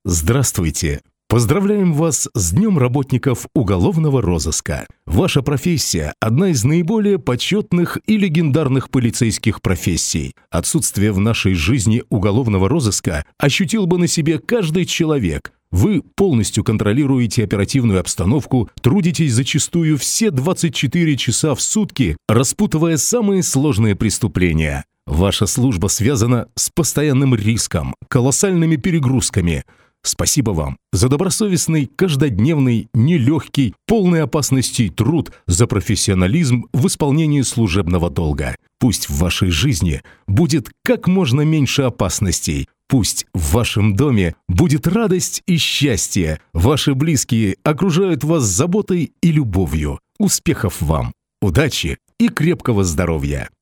Здравствуйте! Поздравляем вас с Днем работников уголовного розыска. Ваша профессия – одна из наиболее почетных и легендарных полицейских профессий. Отсутствие в нашей жизни уголовного розыска ощутил бы на себе каждый человек. Вы полностью контролируете оперативную обстановку, трудитесь зачастую все 24 часа в сутки, распутывая самые сложные преступления. Ваша служба связана с постоянным риском, колоссальными перегрузками. Спасибо вам за добросовестный, каждодневный, нелегкий, полный опасностей труд, за профессионализм в исполнении служебного долга. Пусть в вашей жизни будет как можно меньше опасностей. Пусть в вашем доме будет радость и счастье. Ваши близкие окружают вас заботой и любовью. Успехов вам, удачи и крепкого здоровья!